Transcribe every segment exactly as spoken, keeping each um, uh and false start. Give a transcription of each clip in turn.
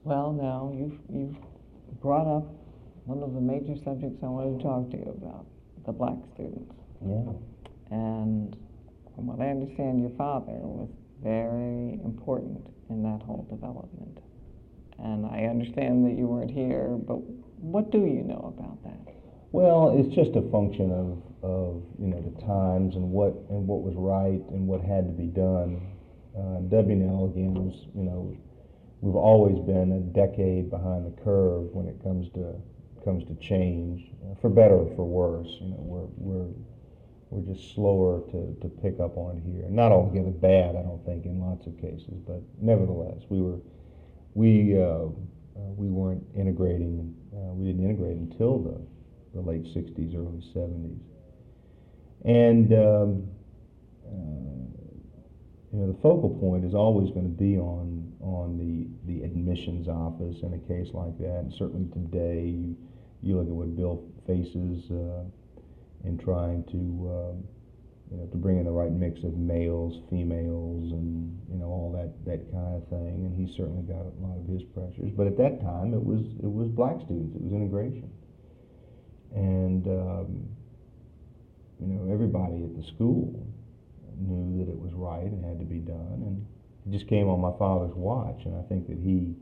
Well, now you've, you've brought up one of the major subjects I wanted to talk to you about, the black students. Yeah. And from what I understand, your father was very important in that whole development. And I understand that you weren't here, but what do you know about that? Well, it's just a function of, of you know the times and what and what was right and what had to be done. Uh, W N L again was you know we've always been a decade behind the curve when it comes to comes to change, uh, for better or for worse. You know we're we're we're just slower to, to pick up on here. Not altogether bad, I don't think, in lots of cases, but nevertheless, we were we uh, uh, we weren't integrating. Uh, we didn't integrate until the the late sixties, early seventies. And, um, uh, you know, the focal point is always going to be on, on the, the admissions office in a case like that. And certainly today, you, you look at what Bill faces uh, in trying to, um, you know, to bring in the right mix of males, females, and, you know, all that, that kind of thing. And he's certainly got a lot of his pressures. But at that time, it was, it was black students. It was integration. And, um, you know, everybody at the school knew that it was right and had to be done. And it just came on my father's watch. And I think that he,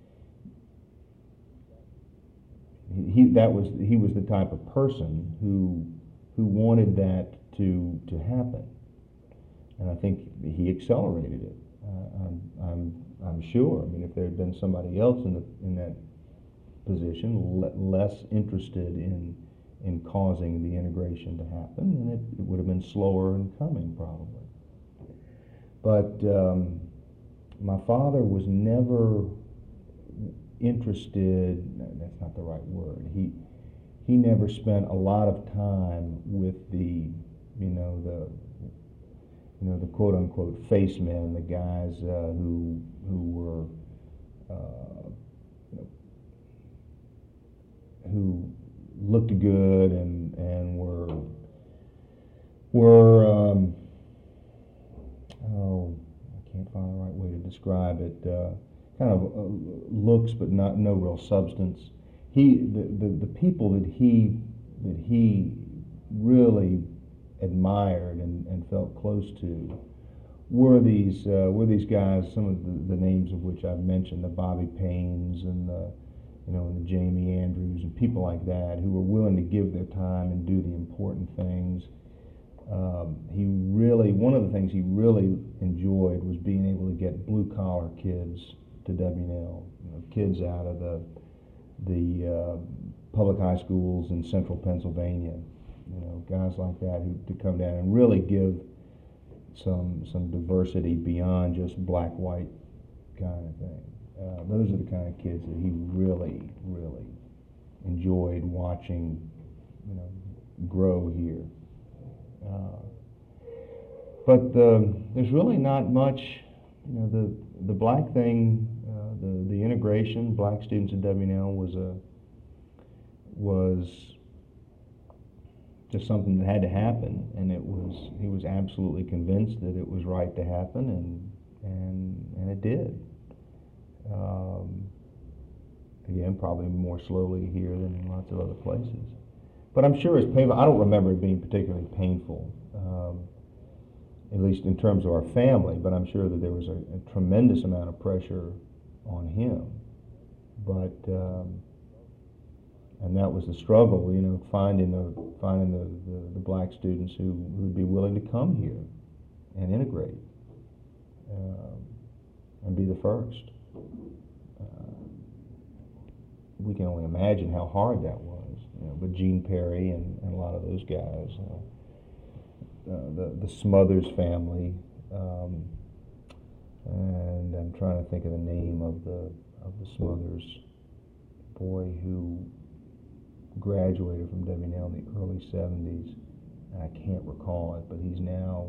he, that was, he was the type of person who, who wanted that to, to happen. And I think he accelerated it. Uh, I'm, I'm, I'm sure. I mean, if there had been somebody else in, the, in that position, le- less interested in in causing the integration to happen, and it, it would have been slower in coming probably. But um, my father was never interested. No, that's not the right word. He he never spent a lot of time with the you know the you know the quote unquote face men, the guys uh, who who were uh, you know, who looked good and and were were um, oh I can't find the right way to describe it. Uh, kind of uh, looks, but not no real substance. He the, the the people that he that he really admired and, and felt close to were these uh, were these guys. Some of the, the names of which I've mentioned, the Bobby Paynes and the you know, and the Jamie Andrews and people like that who were willing to give their time and do the important things. Um, he really, one of the things he really enjoyed was being able to get blue collar kids to W N L, you know, kids out of the the uh, public high schools in central Pennsylvania, you know, guys like that who to come down and really give some some diversity beyond just black white kind of thing. Uh, those are the kind of kids that he really, really enjoyed watching, you know, grow here. Uh, but um, there's really not much, you know, the the black thing, uh, the the integration, black students at W N L was a was just something that had to happen, and it was he was absolutely convinced that it was right to happen, and and and it did. Um, again, probably more slowly here than in lots of other places. But I'm sure it's painful. I don't remember it being particularly painful, um, at least in terms of our family, but I'm sure that there was a, a tremendous amount of pressure on him. But, um, and that was the struggle, you know, finding the, finding the, the, the black students who would be willing to come here and integrate um, and be the first. Uh, we can only imagine how hard that was. You know, but Gene Perry and, and a lot of those guys, uh, uh, the the Smothers family, um, and I'm trying to think of the name of the of the Smothers boy who graduated from W N L in the early seventies. I can't recall it, but he's now.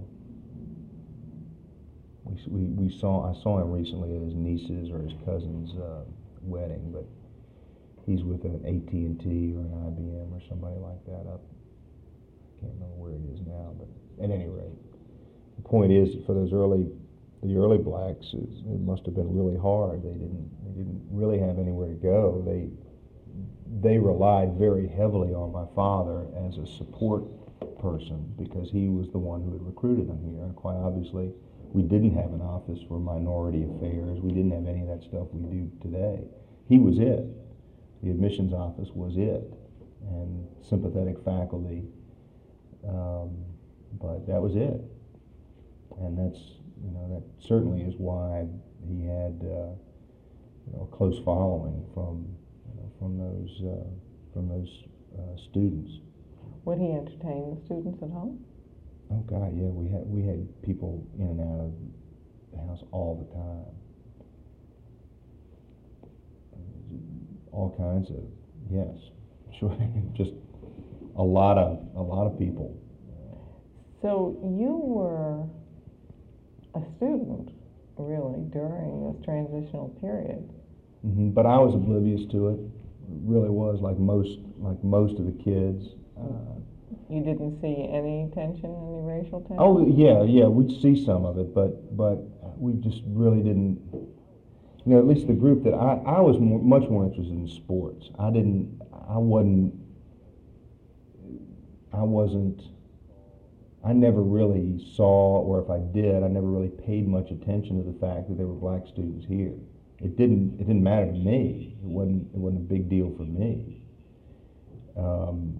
We, we, we saw I saw him recently at his niece's or his cousin's uh, wedding, but he's with an A T and T or an I B M or somebody like that up. I can't remember where it is now, but at any rate, the point is that for those early the early blacks, it, it must have been really hard. They didn't, they didn't really have anywhere to go. They, they relied very heavily on my father as a support person because he was the one who had recruited them here. And quite obviously, we didn't have an office for minority affairs. We didn't have any of that stuff we do today. He was it. The admissions office was it, and sympathetic faculty. Um, but that was it. And that's, you know, that certainly is why he had, uh, you know, a close following from, you know, from those, uh, from those uh, students. Would he entertain the students at home? Oh God, yeah, we had we had people in and out of the house all the time. All kinds of, yes, sure, just a lot of a lot of people. So you were a student, really, during this transitional period. Mm-hmm. But I was oblivious to it. Really was like most like most of the kids. Uh, You didn't see any tension, any racial tension? oh yeah, yeah, we'd see some of it, but but we just really didn't. You know, at least the group that I I was more, much more interested in sports. I didn't. I wasn't. I wasn't. I never really saw, or if I did, I never really paid much attention to the fact that there were black students here. It didn't. It didn't matter to me. It wasn't. It wasn't a big deal for me. Um,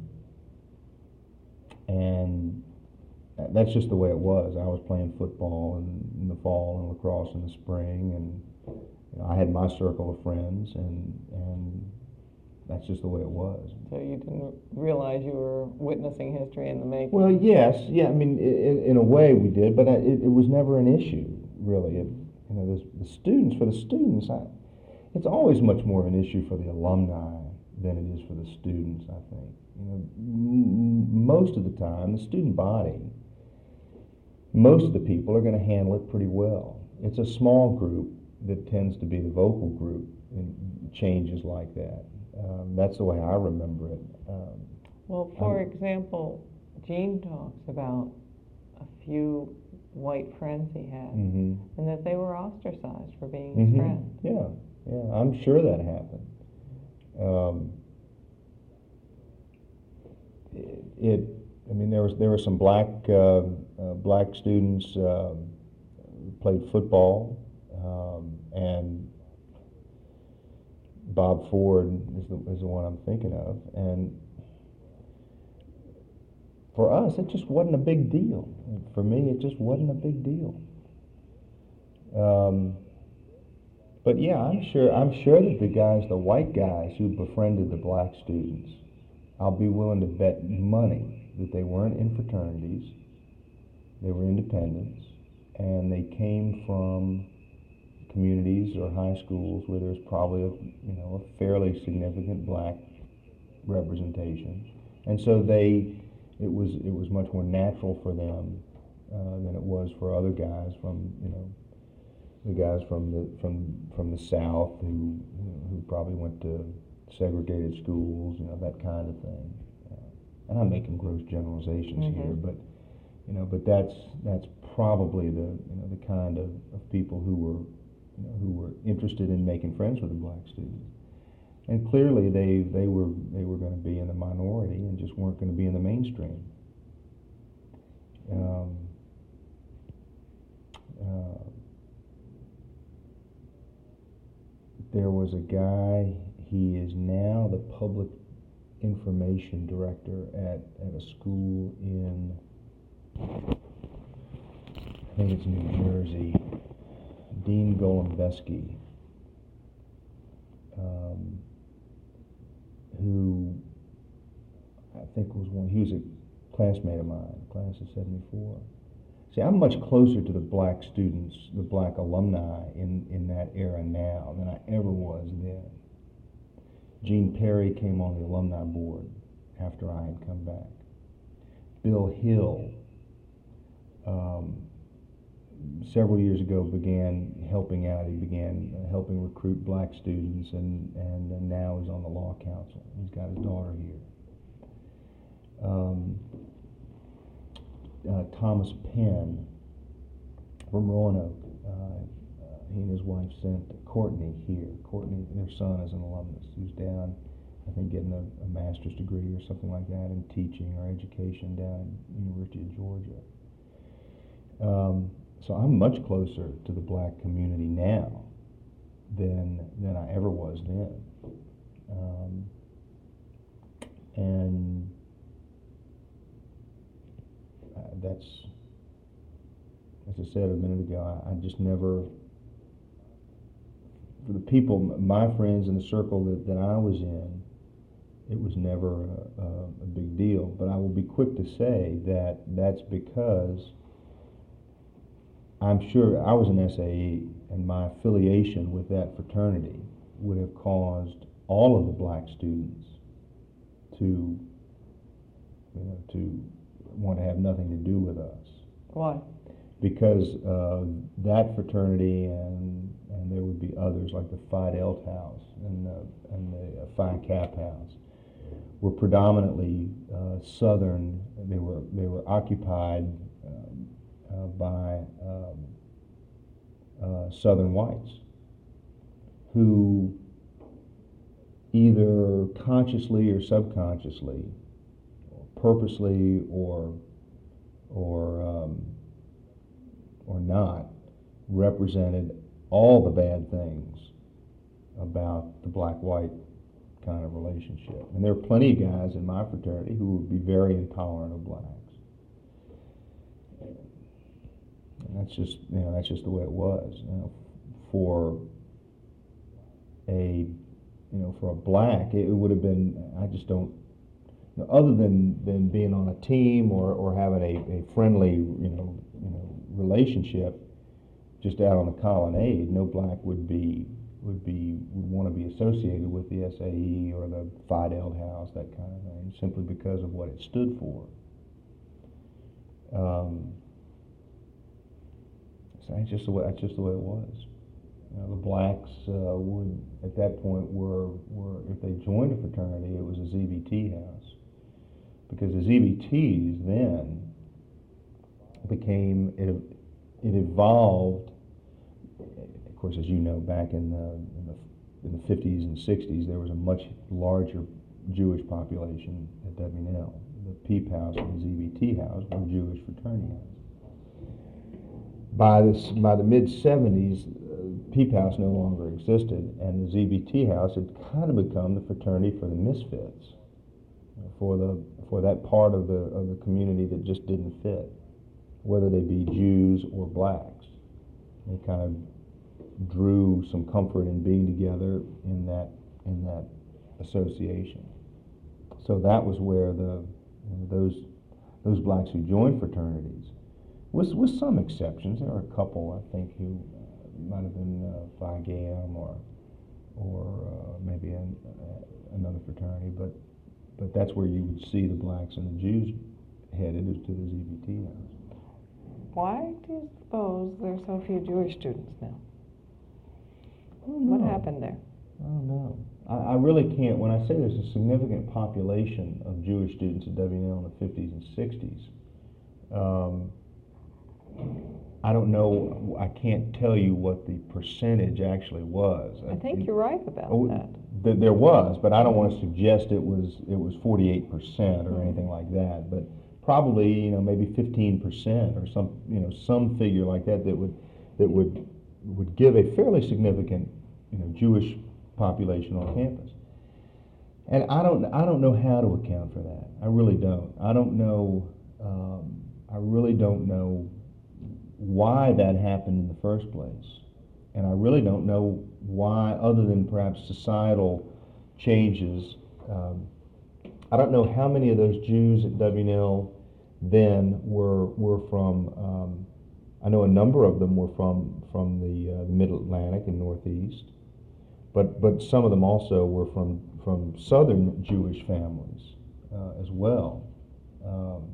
and that's just the way it was. I was playing football in, in the fall and lacrosse in the spring, and you know, I had my circle of friends, and and that's just the way it was. So you didn't realize you were witnessing history in the making? Well, yes, yeah. I mean, in, in a way we did, but it, it was never an issue, really. It, you know, the, the students, for the students, I, it's always much more of an issue for the alumni than it is for the students, I think. You know, m- most of the time, the student body, most of the people are going to handle it pretty well. It's a small group that tends to be the vocal group in changes like that. Um, that's the way I remember it. Um, Well, for I'm- example, Gene talks about a few white friends he had, mhm. and that they were ostracized for being his Mhm. friend. Yeah, yeah, I'm sure that happened. Um, it, it, I mean, there was there were some black uh, uh, black students uh, who played football, um, and Bob Ford is the is the one I'm thinking of, and for us, it just wasn't a big deal. For me, it just wasn't a big deal. Um, But yeah, I'm sure. I'm sure that the guys, the white guys who befriended the black students, I'll be willing to bet money that they weren't in fraternities. They were independents, and they came from communities or high schools where there's probably a you know a fairly significant black representation, and so they it was it was much more natural for them uh, than it was for other guys from you know. the guys from the from from the South who you know, who probably went to segregated schools, you know, that kind of thing. Uh, and I'm making gross generalizations Mhm. here, but you know, but that's that's probably the you know the kind of, of people who were you know, who were interested in making friends with the black students. And clearly, they they were they were going to be in the minority and just weren't going to be in the mainstream. Um, uh, There was a guy, he is now the public information director at, at a school in, I think it's New Jersey, Dean Golombeski, um, who I think was one, he was a classmate of mine, class of seventy-four. See, I'm much closer to the black students, the black alumni in, in that era now than I ever was then. Gene Perry came on the alumni board after I had come back. Bill Hill, um, several years ago, began helping out. He began uh, helping recruit black students, and, and, and now he's on the law council. He's got his daughter here. Um, Uh, Thomas Penn from Roanoke, uh, uh, he and his wife sent Courtney here. Courtney, their son, is an alumnus who's down, I think, getting a, a master's degree or something like that in teaching or education down at University of Georgia. Um, so I'm much closer to the black community now than than I ever was then. Um, and uh, that's, as I said a minute ago, I, I just never, for the people, my friends in the circle that, that I was in, it was never a, a, a big deal. But I will be quick to say that that's because I'm sure I was an S A E, and my affiliation with that fraternity would have caused all of the black students to, you know, to want to have nothing to do with us. Why? Because uh, that fraternity, and and there would be others like the Phi Delta House and the and the uh, Phi Kappa House, were predominantly uh, Southern. They were they were occupied um, uh, by um, uh, Southern whites who either consciously or subconsciously, or purposely or or um, or not, represented all the bad things about the black-white kind of relationship. And there are plenty of guys in my fraternity who would be very intolerant of blacks. And that's just, you know, that's just the way it was. You know, for a, you know, for a black, it would have been, I just don't, you know, other than, than being on a team or, or having a, a friendly, you know, you know, relationship just out on the colonnade, no black would be would be would want to be associated with the S A E or the Phi Delta House, that kind of thing, simply because of what it stood for. Um, so that's just the way that's just the way it was. You know, the blacks uh, would at that point were were if they joined a fraternity, it was a Z B T house, because the Z B Ts then became it it evolved. Of course, as you know, back in the, in the in the fifties and sixties, there was a much larger Jewish population at W N L. The Peep House and the Z B T House were Jewish fraternities. By this, by the mid seventies, uh, Peep House no longer existed, and the Z B T House had kind of become the fraternity for the misfits, for the for that part of the of the community that just didn't fit, whether they be Jews or blacks. They kind of drew some comfort in being together in that in that association. So that was where the you know, those those blacks who joined fraternities, with with some exceptions, there are a couple I think who uh, might have been uh, Phi Gam or or uh, maybe an, uh, another fraternity, but but that's where you would see the blacks and the Jews headed, is to the Z B T house. Why do you suppose there are so few Jewish students now? What happened there? I don't know. I, I really can't. When I say there's a significant population of Jewish students at W N L in the fifties and sixties, um, I don't know. I can't tell you what the percentage actually was. I think it, you're right about oh, that. Th- there was, but I don't want to suggest it was it was forty-eight percent or anything like that. But probably, you know, maybe fifteen percent or some, you know, some figure like that that would that would would give a fairly significant, you know, Jewish population on campus. And I don't I don't know how to account for that. I really don't. I don't know. Um, I really don't know why that happened in the first place, and I really don't know why, other than perhaps societal changes. Um, I don't know how many of those Jews at W N L then were were from. Um, I know a number of them were from from the, uh, the Middle Atlantic and Northeast, but but some of them also were from from Southern Jewish families uh, as well. Um,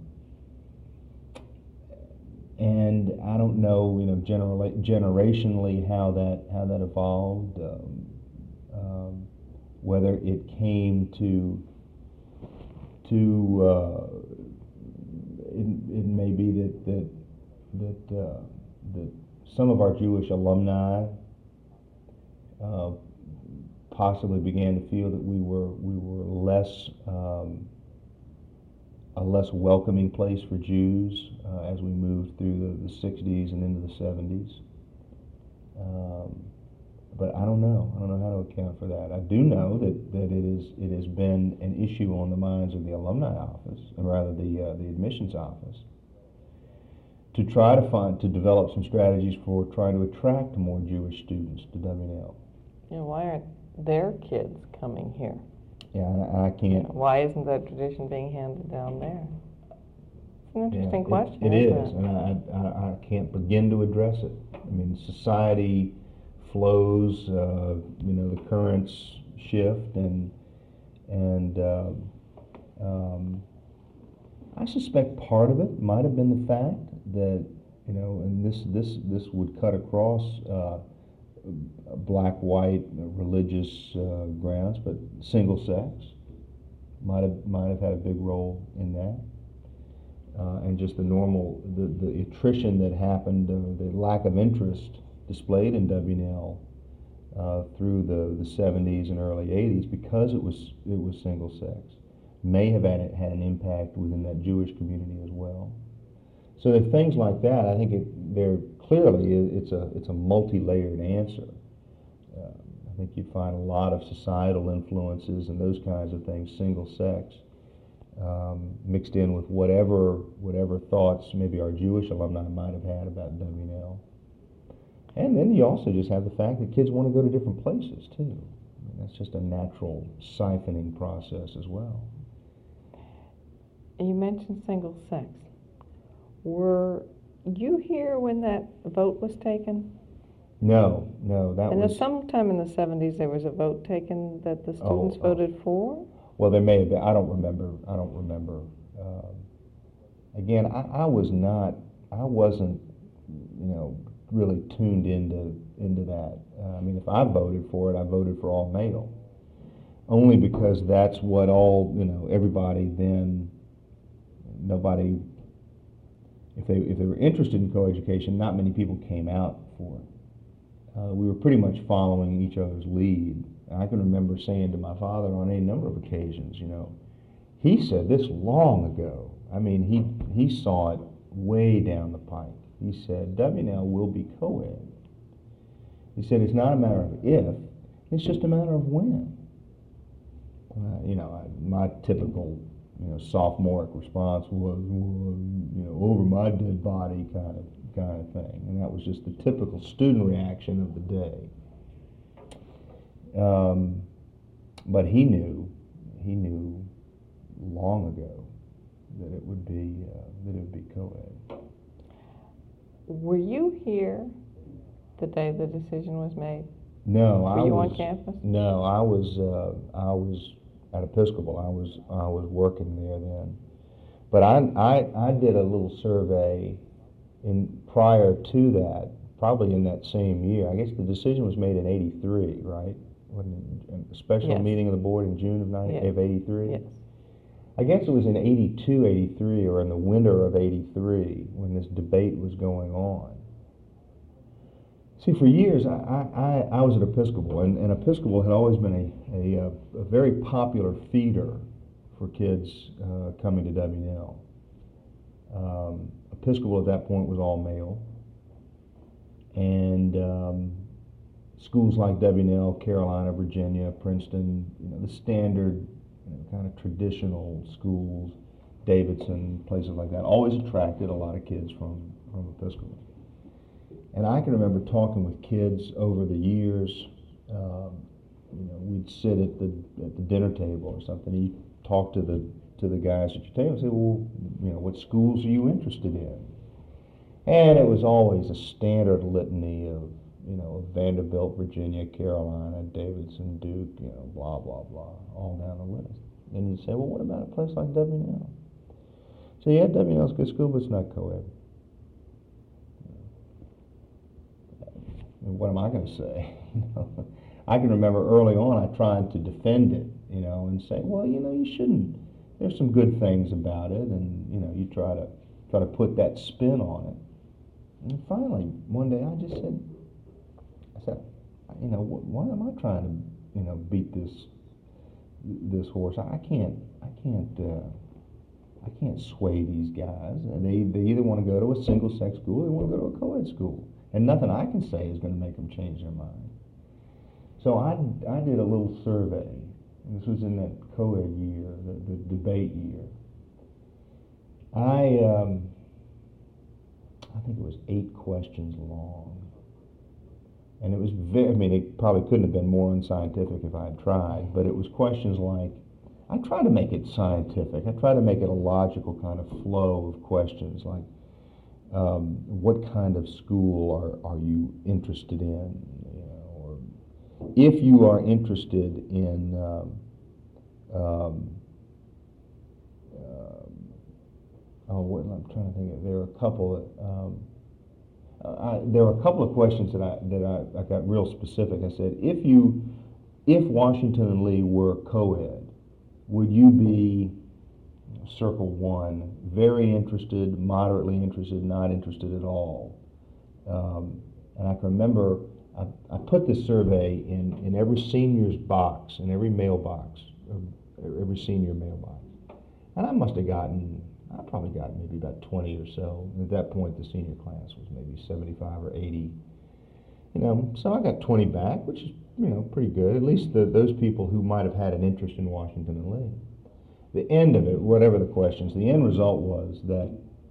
and I don't know, you know, generally generationally how that how that evolved, um, um, whether it came to to uh, it, it may be that that that uh, that some of our Jewish alumni uh, possibly began to feel that we were we were less um, a less welcoming place for Jews uh, as we moved through the, the sixties and into the seventies. Um, but I don't know. I don't know how to account for that. I do know that, that it is it has been an issue on the minds of the alumni office, or rather the uh, the admissions office, to try to find to develop some strategies for trying to attract more Jewish students to W and L. You know, why aren't their kids coming here? Yeah, and I, I can't. You know, why isn't that tradition being handed down there? It's an interesting Yeah, it- question. It isn't is, and I, I, I can't begin to address it. I mean, society flows, uh, you know, the currents shift, and and uh, um, I suspect part of it might have been the fact that, you know, and this this this would cut across uh, black, white, religious uh, grounds, but single sex might have might have had a big role in that. Uh, and just the normal, the, the attrition that happened, uh, the lack of interest displayed in W and L uh, through the, the seventies and early eighties, because it was it was single sex, may have had, had an impact within that Jewish community as well. So there are things like that. I think it, they're clearly it's a it's a multi-layered answer. Uh, I think you'd find a lot of societal influences and those kinds of things, single sex. Um, mixed in with whatever whatever thoughts maybe our Jewish alumni might have had about W and L. And then you also just have the fact that kids want to go to different places too. I mean, that's just a natural siphoning process as well. You mentioned single sex. Were you here when that vote was taken? No, no, that and was... And sometime in the seventies there was a vote taken that the students oh, voted oh. for? Well, there may have been. I don't remember. I don't remember. Um, again, I, I was not. I wasn't. You know, really tuned into into that. Uh, I mean, if I voted for it, I voted for all male, only because that's what all you know. Everybody then. Nobody. If they if they were interested in coeducation, not many people came out for it. Uh, we were pretty much following each other's lead. I can remember saying to my father on any number of occasions, you know, he said this long ago. I mean, he he saw it way down the pike. He said, W and L will be co-ed. He said, it's not a matter of if, it's just a matter of when. Uh, you know, I, my typical, you know, sophomoric response was, well, you know, over my dead body kind of kind of thing. And that was just the typical student reaction of the day. Um, but he knew, he knew long ago that it would be uh, that it would be co-ed. Were you here the day the decision was made? No, Were I you was. on campus? No, I was. Uh, I was at Episcopal. I was. I was working there then. But I, I, I did a little survey in prior to that, probably in that same year. I guess the decision was made in eighty-three, right? When a special Yes. meeting of the board in June of, ninety, Yes. of eighty-three? Yes. I guess it was in eighty-two, eighty-three, or in the winter of eighty-three when this debate was going on. See, for years, I, I, I was at Episcopal, and, and Episcopal had always been a, a, a very popular feeder for kids uh, coming to W and L. Um, Episcopal at that point was all male, and um, schools like W and L, Carolina, Virginia, Princeton, you know, the standard you know, kind of traditional schools, Davidson, places like that, always attracted a lot of kids from, from Episcopal. And I can remember talking with kids over the years. Um, you know, we'd sit at the at the dinner table or something. You talk to the to the guys at your table and say, well, you know, what schools are you interested in? And it was always a standard litany of, you know, Vanderbilt, Virginia, Carolina, Davidson, Duke, you know, blah, blah, blah, all down the list. And you'd say, well, what about a place like W and L? So yeah, W and L's a good school, but it's not co-ed. And what am I going to say? You know, I can remember early on I tried to defend it, you know, and say, well, you know, you shouldn't. There's some good things about it, and you know, you try to try to put that spin on it. And finally, one day I just said, I said, you know, wh- why am I trying to, you know, beat this this horse? I can't, I can't, uh, I can't sway these guys. They they either want to go to a single sex school, or they want to go to a co-ed school, and nothing I can say is going to make them change their mind. So I I did a little survey. This was in that co-ed year, the, the debate year. I um, I think it was eight questions long. And it was very, I mean, it probably couldn't have been more unscientific if I had tried, but it was questions like, I try to make it scientific. I try to make it a logical kind of flow of questions like, um, what kind of school are, are you interested in? You know, or if you are interested in, um, um, uh, oh, what, I'm trying to think of, there are a couple of, um, Uh, I, there were a couple of questions that I that I, I got real specific. I said, if you, if Washington and Lee were co-ed, would you be, you know, circle one, very interested, moderately interested, not interested at all? Um, and I can remember I, I put this survey in, in every senior's box, in every mailbox, every senior mailbox, and I must have gotten. I probably got maybe about twenty or so. At that point, the senior class was maybe seventy-five or eighty. You know, so I got twenty back, which is, you know, pretty good. At least the, those people who might have had an interest in Washington and Lee. The end of it, whatever the questions, the end result was that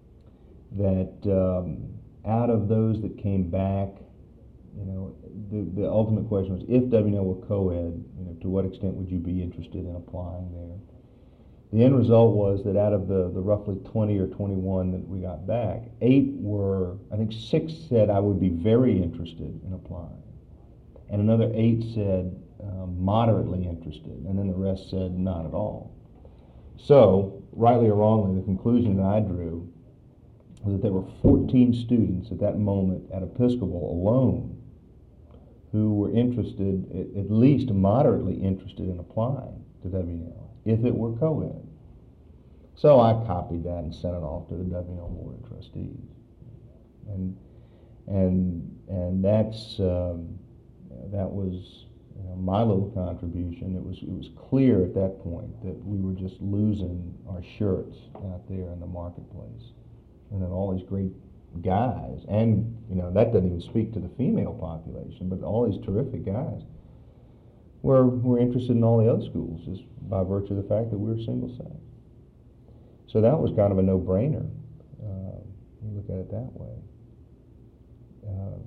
that um, out of those that came back, you know, the, the ultimate question was, if W and L were co-ed, you know, to what extent would you be interested in applying there? The end result was that out of the, the roughly twenty or twenty-one that we got back, eight were, I think six said I would be very interested in applying. And another eight said um, moderately interested. And then the rest said not at all. So, rightly or wrongly, the conclusion that I drew was that there were fourteen students at that moment at Episcopal alone who were interested, at, at least moderately interested in applying to W and L, if it were co-ed. So I copied that and sent it off to the W and L Board of Trustees. And and and that's um, that was, you know, my little contribution. It was it was clear at that point that we were just losing our shirts out there in the marketplace. And then all these great guys, and, you know, that doesn't even speak to the female population, but all these terrific guys were were interested in all the other schools just by virtue of the fact that we were single sex. So that was kind of a no-brainer. Uh, you look at it that way. Uh,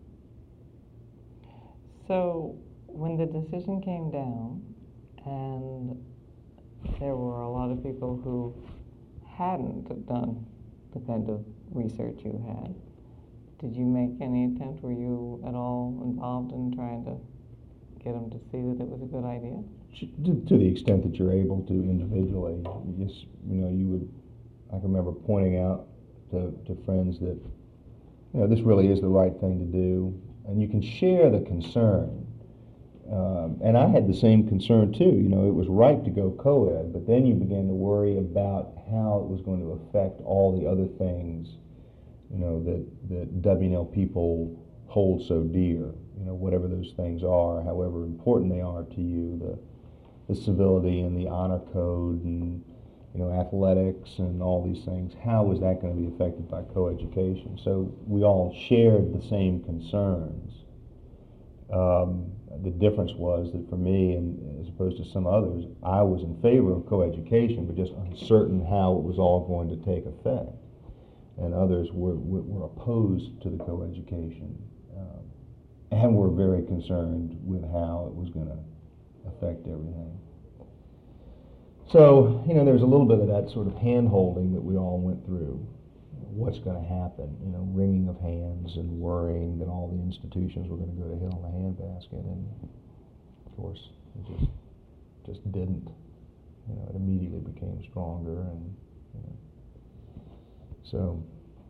So when the decision came down, and there were a lot of people who hadn't done the kind of research you had, did you make any attempt? Were you at all involved in trying to get them to see that it was a good idea? to, to the extent that you're able to individually, you just, you know, you would, I can remember pointing out to, to friends that, you know, this really is the right thing to do, and you can share the concern. Um, and I had the same concern too. You know, it was right to go co-ed, but then you began to worry about how it was going to affect all the other things, you know, that, that W and L people hold so dear. You know, whatever those things are, however important they are to you, the the civility and the honor code and, you know, athletics and all these things. How was that going to be affected by coeducation? So we all shared the same concerns. Um, the difference was that for me, and as opposed to some others, I was in favor of coeducation, but just uncertain how it was all going to take effect. And others were, were, were opposed to the coeducation, um, and were very concerned with how it was going to affect everything. So, you know, there's a little bit of that sort of hand-holding that we all went through. What's going to happen? You know, wringing of hands and worrying that all the institutions were going to go to hell in a handbasket, and of course, it just just didn't. You know, it immediately became stronger, and you know, so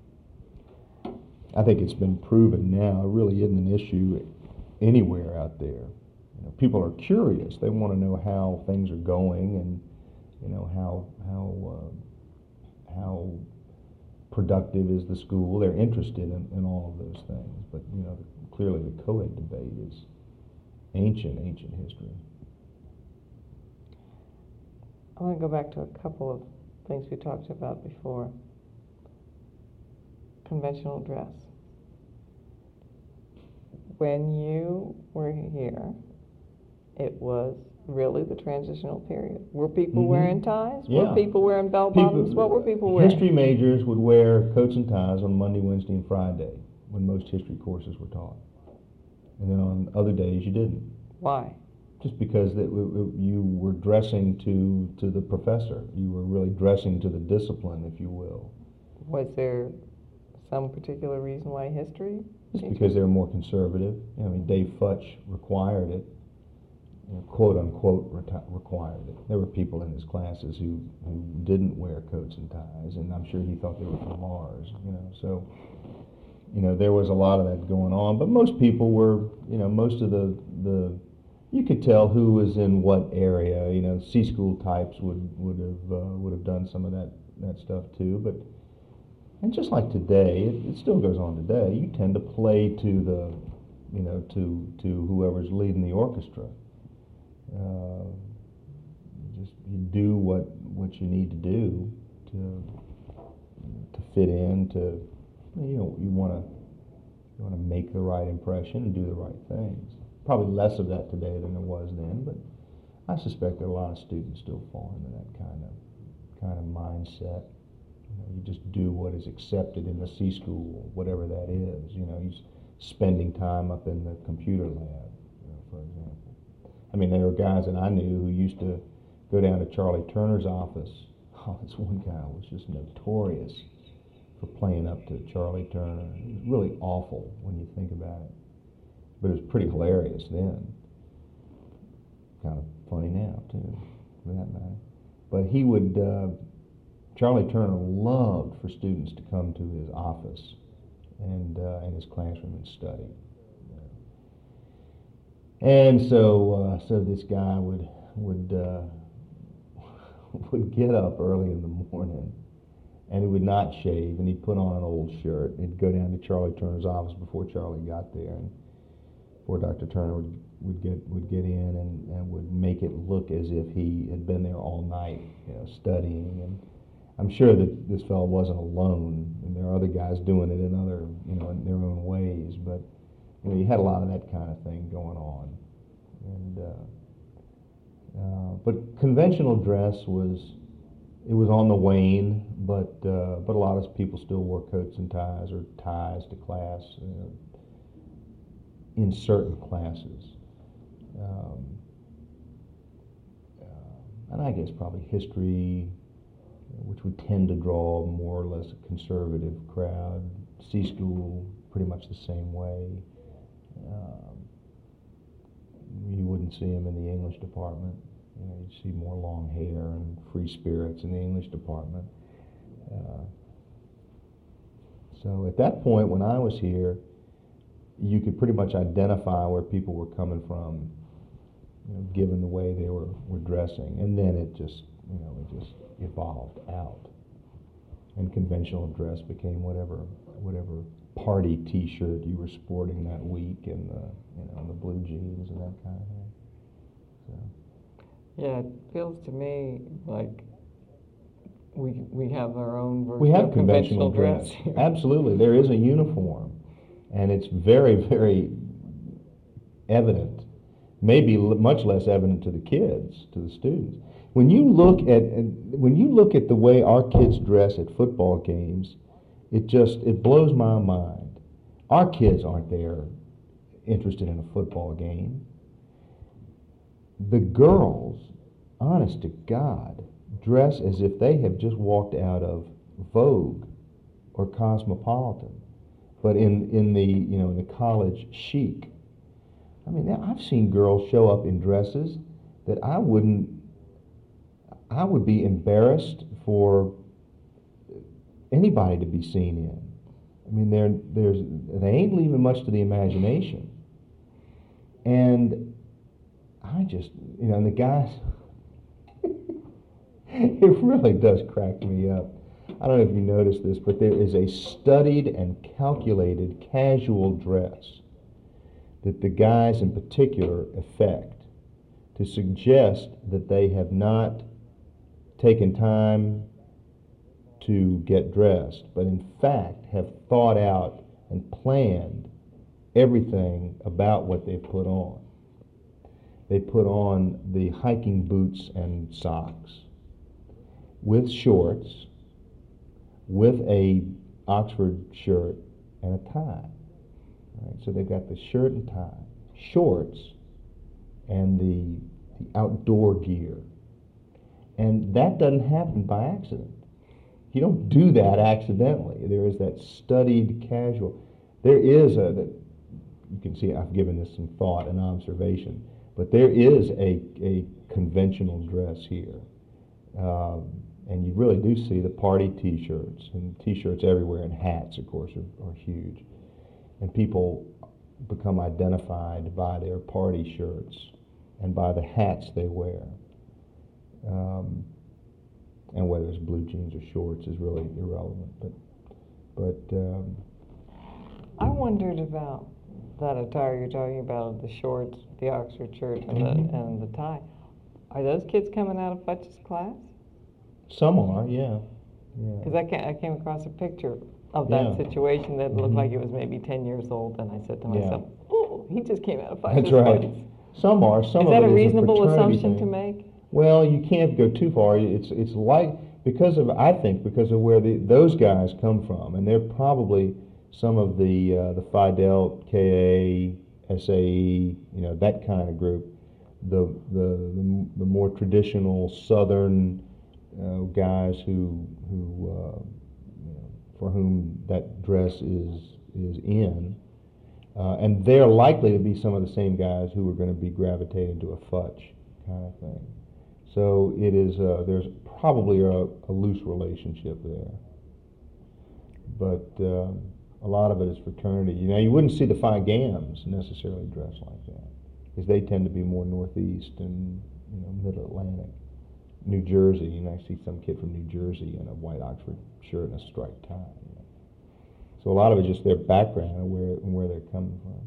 I think it's been proven now. It really isn't an issue anywhere out there. You know, people are curious. They want to know how things are going, and you know how how uh, how productive is the school. They're interested in, in all of those things. But, you know, clearly the co-ed debate is ancient, ancient history. I want to go back to a couple of things we talked about before. Conventional dress. When you were here, it was really the transitional period. Were people Mm-hmm. wearing ties? Yeah. Were people wearing bell bottoms? What were people wearing? History majors would wear coats and ties on Monday, Wednesday, and Friday when most history courses were taught. And then on other days you didn't. Why? Just because that w- w- you were dressing to, to the professor. You were really dressing to the discipline, if you will. Was there some particular reason why history? Just teachers- because they were more conservative. You know, I mean, Dave Futch required it, you know, quote unquote reti- required it. There were people in his classes who, who didn't wear coats and ties, and I'm sure he thought they were from Mars, you know. So, you know, there was a lot of that going on. But most people were, you know, most of the, the you could tell who was in what area. You know, C school types would would have uh, would have done some of that that stuff too. But and just like today, it, it still goes on today. You tend to play to the, you know, to to whoever's leading the orchestra. Uh, just you do what what you need to do to to fit in. To you know you want to you want to make the right impression and do the right things. Probably less of that today than there was then, but I suspect that a lot of students still fall into that kind of kind of mindset. You know, you just do what is accepted in the C school, whatever that is. You know, he's spending time up in the computer lab, you know, for example. I mean, there were guys that I knew who used to go down to Charlie Turner's office. Oh, this one guy was just notorious for playing up to Charlie Turner. It was really awful when you think about it. But it was pretty hilarious then. Kind of funny now, too, for that matter. But he would, uh, Charlie Turner loved for students to come to his office and uh, in his classroom and study. And so, uh, so this guy would would uh, would get up early in the morning, and he would not shave, and he'd put on an old shirt. He'd go down to Charlie Turner's office before Charlie got there, and before Doctor Turner would, would get would get in and, and would make it look as if he had been there all night, you know, studying. And I'm sure that this fellow wasn't alone, and there are other guys doing it in other, you know, in their own ways. But you know, you had a lot of that kind of thing going on. And uh, uh, but conventional dress was it was on the wane, but uh, but a lot of people still wore coats and ties or ties to class. You know, in certain classes. Um, uh, and I guess probably history, which would tend to draw more or less a conservative crowd. C school, pretty much the same way. Um, you wouldn't see them in the English department. You know, you'd see more long hair and free spirits in the English department. Uh, so at that point, when I was here, you could pretty much identify where people were coming from, you know, given the way they were, were dressing. And then it just, you know, it just evolved out. And conventional dress became whatever whatever party T-shirt you were sporting that week, and the, you know, the blue jeans and that kind of thing. So. Yeah, it feels to me like we we have our own version We have of conventional, conventional dress. dress here. Absolutely, there is a uniform, and it's very, very evident. Maybe l- much less evident to the kids, to the students. When you look at when you look at the way our kids dress at football games, it just it blows my mind. Our kids aren't there interested in a football game. The girls, honest to God, dress as if they have just walked out of Vogue or Cosmopolitan, but in, in the you know in the college chic. I mean, I've seen girls show up in dresses that I wouldn't. I would be embarrassed for anybody to be seen in. I mean, they're, there's they ain't leaving much to the imagination. And I just, you know, and the guys, it really does crack me up. I don't know if you noticed this, but there is a studied and calculated casual dress that the guys in particular affect to suggest that they have not taken time to get dressed, but in fact have thought out and planned everything about what they put on. They put on the hiking boots and socks with shorts, with a Oxford shirt and a tie. All right, so they've got the shirt and tie, shorts, and the, the outdoor gear. And that doesn't happen by accident. You don't do that accidentally. There is that studied casual. There is a, that you can see I've given this some thought and observation, but there is a, a conventional dress here. Um, and you really do see the party t-shirts, and t-shirts everywhere, and hats, of course, are, are huge. And people become identified by their party shirts and by the hats they wear. Um, and whether it's blue jeans or shorts is really irrelevant. But, but um, I wondered about that attire you're talking about, the shorts, the Oxford shirt, and Mhm. the and the tie. Are those kids coming out of Futch's class? some are, yeah. yeah. Because I, ca- I came across a picture of that Yeah. situation that looked Mhm. like it was maybe ten years old, and I said to Yeah. myself, oh, he just came out of Futch's That's right. class. Some are. Some Is of that it a is reasonable fraternity assumption to thing. make? Well, you can't go too far. It's it's like because of I think because of where the, those guys come from, and they're probably some of the uh, the Phi Delta, K A, S A E, you know, that kind of group, the the the, the more traditional Southern uh, guys who who uh, you know, for whom that dress is is in. Uh, and they're likely to be some of the same guys who are going to be gravitating to a Futch kind of thing. So it is. Uh, there's probably a, a loose relationship there, but um, a lot of it is fraternity. You know, you wouldn't see the Phi Gams necessarily dressed like that because they tend to be more Northeast and you know Mid Atlantic, New Jersey. You know, I see some kid from New Jersey in a white Oxford shirt and a striped tie. You know. So a lot of it is just their background and where and where they're coming from.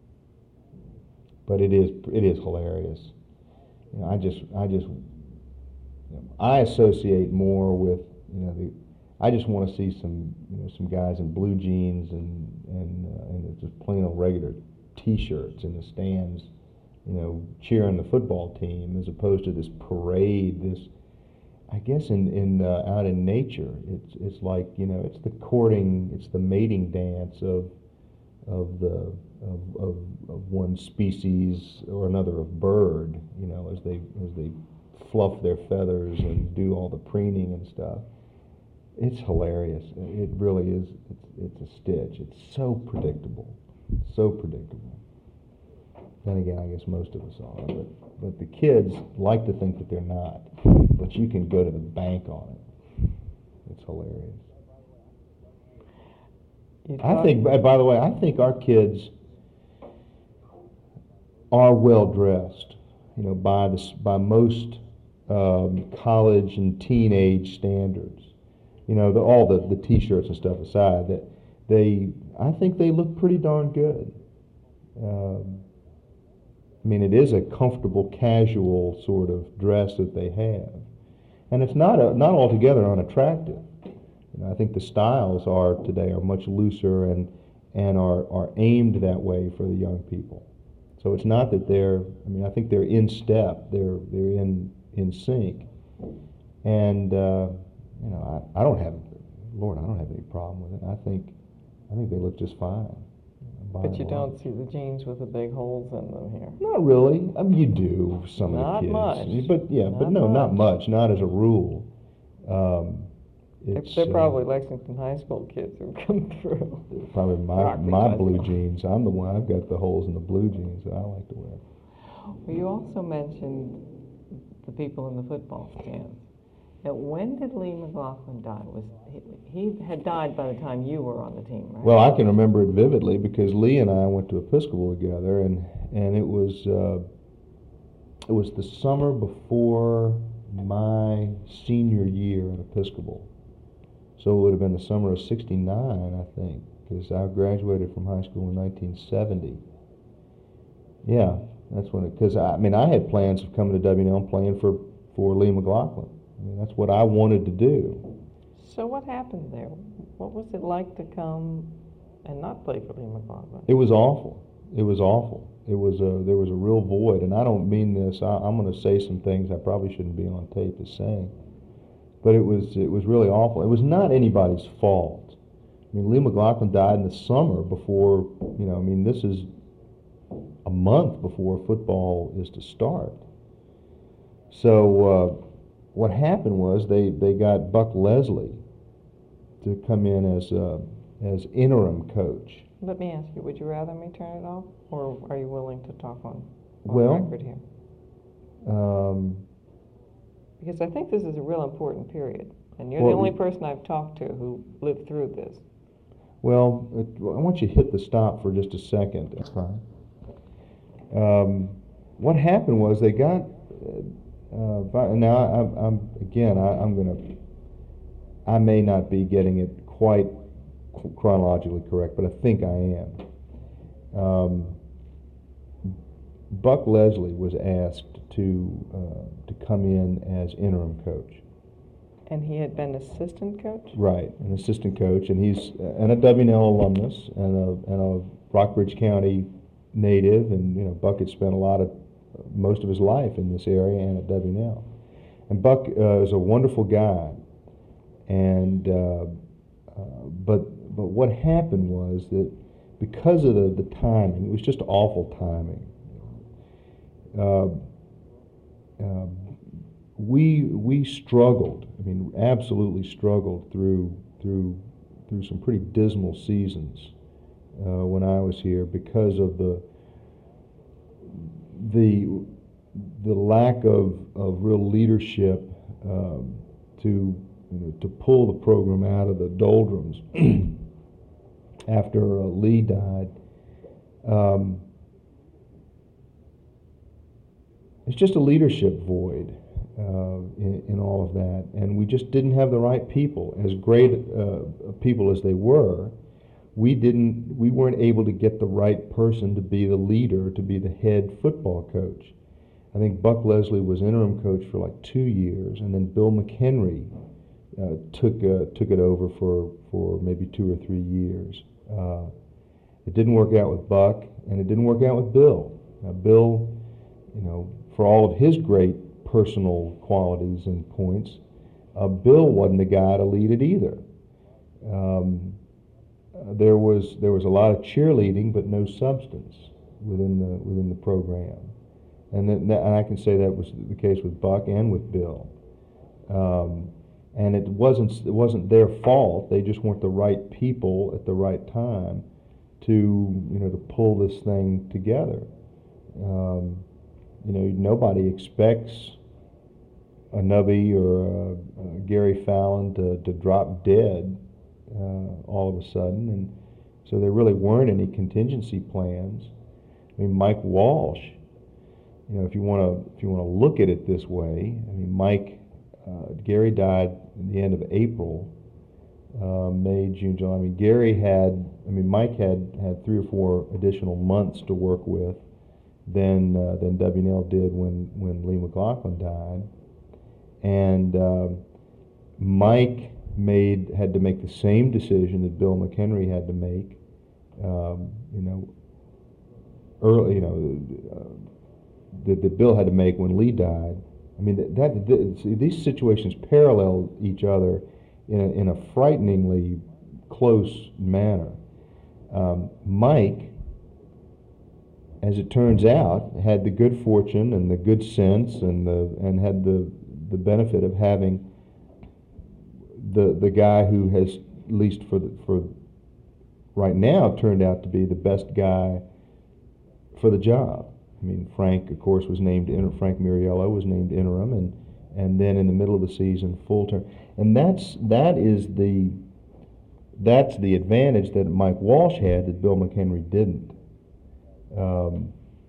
But it is it is hilarious. You know, I just I just you know, I associate more with you know the I just want to see some you know some guys in blue jeans and and uh, and just plain old regular T-shirts in the stands, you know, cheering the football team as opposed to this parade. This I guess in in uh, out in nature, it's it's like you know it's the courting, it's the mating dance of of the of, of, of one species or another of bird, you know, as they as they fluff their feathers and do all the preening and stuff. It's hilarious. It really is. It's, it's a stitch. It's so predictable, so predictable. Then again, I guess most of us are, but but the kids like to think that they're not. But you can go to the bank on it. It's hilarious. You I talk- think, by by the way, I think our kids are well dressed, you know, by the s- by most um, college and teenage standards. You know, the, all the, the T-shirts and stuff aside, that they, I think they look pretty darn good. Um, I mean, it is a comfortable, casual sort of dress that they have, and it's not a, not altogether unattractive. You know, I think the styles are today are much looser and and are, are aimed that way for the young people. So it's not that they're. I mean, I think they're in step. They're they're in in sync, and uh, you know, I, I don't have, Lord, I don't have any problem with it. I think I think they look just fine. by But and you large. don't see the jeans with the big holes in them here. Not really. I mean, you do some Not of the much. kids, but yeah, but Not no, not much. much. Not as a rule. Um, They're, it's, they're uh, probably Lexington High School kids who've come through. probably my Rockford my High blue School. jeans. I'm the one. I've got the holes in the blue jeans that I like to wear. Well, you also mentioned the people in the football stands. Now, when did Lee McLaughlin die? Was he, he had died by the time you were on the team, right? Well, I can remember it vividly because Lee and I went to Episcopal together, and and it was uh, it was the summer before my senior year at Episcopal. So it would have been the summer of sixty-nine, I think, because I graduated from high school in nineteen seventy. Yeah, that's when it, because I, I mean, I had plans of coming to W and L and playing for, for Lee McLaughlin. I mean, that's what I wanted to do. So what happened there? What was it like to come and not play for Lee McLaughlin? It was awful. It was awful. It was a, there was a real void, and I don't mean this. I, I'm going to say some things I probably shouldn't be on tape as saying, but it was it was really awful. It was not anybody's fault. I mean, Lee McLaughlin died in the summer before, you know, I mean, this is a month before football is to start. So uh, what happened was they, they got Buck Leslie to come in as uh, as interim coach. Let me ask you, would you rather me turn it off, or are you willing to talk on, on Well, record here? Um, Because I think this is a real important period, and you're Well, the only person I've talked to who lived through this. well, it, I want you to hit the stop for just a second. That's fine. Um, what happened was they got, uh, uh, now I'm, I'm again, I, I'm going to, I may not be getting it quite chronologically correct, but I think I am. Um, Buck Leslie was asked to uh, to come in as interim coach. And he had been assistant coach? Right, an assistant coach, and he's uh, and a W and L alumnus and a and a Rockbridge County native, and you know Buck had spent a lot of most of his life in this area and at W and L. And Buck uh, is a wonderful guy, and uh, uh, but but what happened was that because of the, the timing, it was just awful timing. Uh, uh, we we struggled. I mean, absolutely struggled through through through some pretty dismal seasons uh, when I was here because of the the the lack of, of real leadership um, to you know, to pull the program out of the doldrums after uh, Lee died. Um, it's just a leadership void uh, in, in all of that, and we just didn't have the right people. As great uh, people as they were, we didn't we weren't able to get the right person to be the leader, to be the head football coach. I think Buck Leslie was interim coach for like two years, and then Bill McHenry uh, took uh, took it over for, for maybe two or three years. Uh, it didn't work out with Buck, and it didn't work out with Bill. Now, Bill, you know, for all of his great personal qualities and points, uh, Bill wasn't the guy to lead it either. Um, uh, there was there was a lot of cheerleading, but no substance within the within the program. And, then, and I can say that was the case with Buck and with Bill. Um, and it wasn't it wasn't their fault. They just weren't the right people at the right time to you know to pull this thing together. Um, you know, nobody expects a Nubby or a, a Gary Fallon to, to drop dead uh, all of a sudden, and so there really weren't any contingency plans. I mean, Mike Walsh. You know, if you want to, if you want to look at it this way, I mean, Mike, uh, Gary died in the end of April, uh, May, June, July. I mean, Gary had, I mean, Mike had had three or four additional months to work with than uh, than W and L did when when Lee McLaughlin died, and uh, Mike made had to make the same decision that Bill McHenry had to make. Um, you know, early, you know. Uh, That, that Bill had to make when Lee died. I mean, that, that, that these situations parallel each other in a, in a frighteningly close manner. Um, Mike, as it turns out, had the good fortune and the good sense and the and had the the benefit of having the the guy who has, at least for the, for right now, turned out to be the best guy for the job. I mean, Frank, of course, was named inter- Frank Miriello was named interim, and and then in the middle of the season, full term. And that's that is the that's the advantage that Mike Walsh had that Bill McHenry didn't. Um,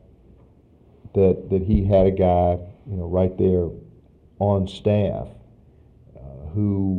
that that he had a guy, you know, right there on staff uh, who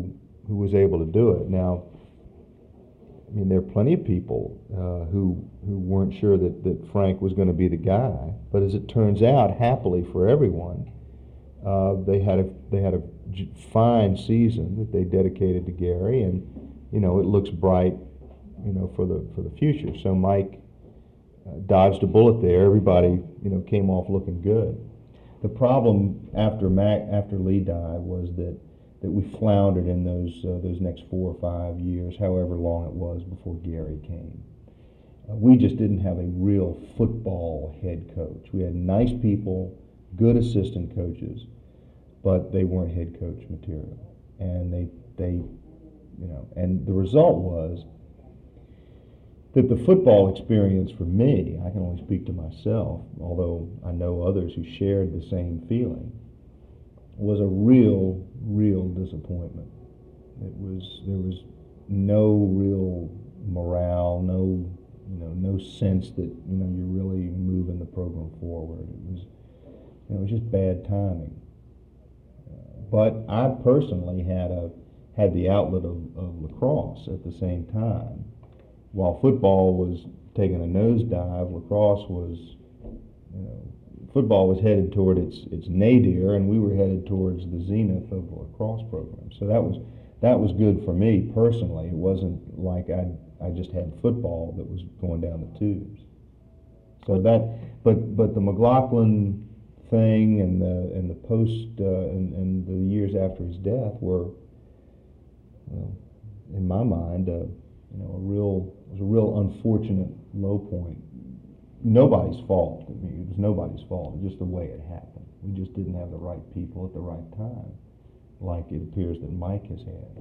who was able to do it. Now, I mean, there are plenty of people uh, who who weren't sure that, that Frank was going to be the guy, but as it turns out, happily for everyone, uh, they had a they had a j- fine season that they dedicated to Gary, and you know it looks bright, you know, for the for the future. So Mike uh, dodged a bullet there. Everybody, you know, came off looking good. The problem after Mac after Lee died was that that we floundered in those uh, those next four or five years, however long it was before Gary came. Uh, we just didn't have a real football head coach. We had nice people, good assistant coaches, but they weren't head coach material. And they they, you know, and the result was that the football experience for me, I can only speak to myself, although I know others who shared the same feeling, was a real, real disappointment. It was there was no real morale, no you know, no sense that you know you're really moving the program forward. It was you know, it was just bad timing. Uh, but I personally had a had the outlet of, of lacrosse at the same time. While football was taking a nosedive, lacrosse was you know football was headed toward its its nadir, and we were headed towards the zenith of the lacrosse program. So that was that was good for me personally. It wasn't like I I just had football that was going down the tubes. So that, but but the McLaughlin thing and the and the post uh, and, and the years after his death were, well, in my mind, uh, you know, a real it was a real unfortunate low point. Nobody's fault. I mean, it was nobody's fault. It was just the way it happened. We just didn't have the right people at the right time, like it appears that Mike has had.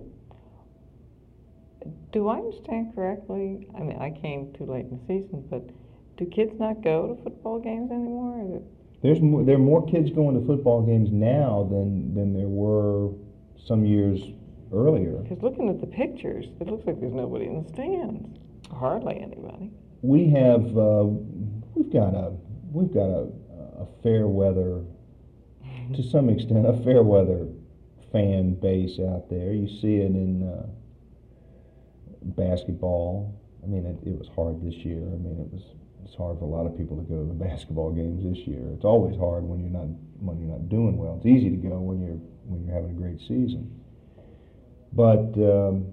Do I understand correctly? I mean, I came too late in the season, but do kids not go to football games anymore? Is it... There's more, there are more kids going to football games now than than there were some years earlier. Because looking at the pictures, it looks like there's nobody in the stands. Hardly anybody. We have uh, we've got a we've got a, a fair weather, to some extent, a fair weather fan base out there. You see it in uh, basketball. I mean, it, it was hard this year. I mean, it was it's hard for a lot of people to go to the basketball games this year. It's always hard when you're not when you're not doing well. It's easy to go when you're when you're having a great season. But um,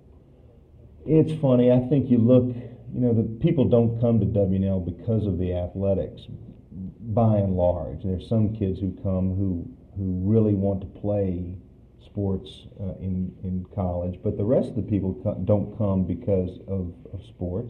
it's funny. I think you look. You know, the people don't come to W N L because of the athletics, by and large. There's some kids who come who who really want to play sports uh, in in college, but the rest of the people co- don't come because of, of sports.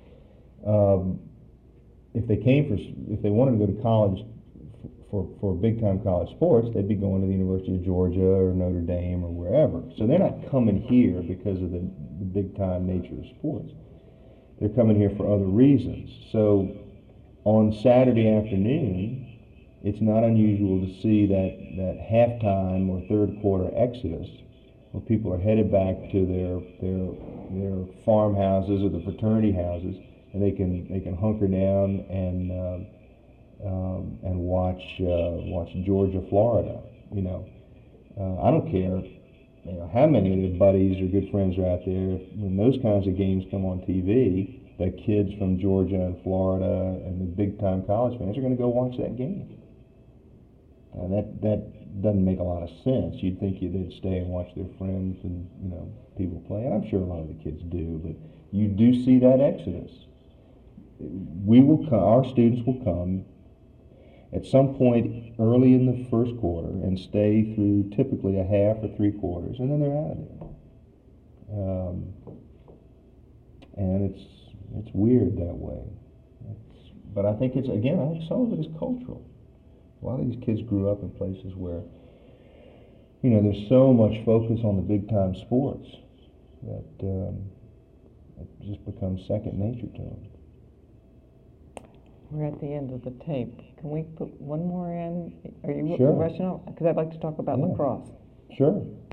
Um, if they came for, if they wanted to go to college f- for for big time college sports, they'd be going to the University of Georgia or Notre Dame or wherever. So they're not coming here because of the, the big time nature of sports. They're coming here for other reasons. So on Saturday afternoon, it's not unusual to see that, that halftime or third quarter exodus where people are headed back to their their their farmhouses or the fraternity houses, and they can they can hunker down and uh, um, and watch uh, watch Georgia, Florida. You know, uh, I don't care. You know, how many of their buddies or good friends are out there. When those kinds of games come on T V, the kids from Georgia and Florida and the big-time college fans are going to go watch that game. And that that doesn't make a lot of sense. You'd think they'd stay and watch their friends and you know people play, and I'm sure a lot of the kids do. But you do see that exodus. We will come. Our students will come at some point early in the first quarter and stay through typically a half or three quarters, and then they're out of there. Um, and it's it's weird that way. It's, but I think it's again, I think some of it is cultural. A lot of these kids grew up in places where, you know, there's so much focus on the big time sports that um, it just becomes second nature to them. We're at the end of the tape. Can we put one more in? Are you Sure. rushing out? Because I'd like to talk about Yeah. lacrosse. Sure.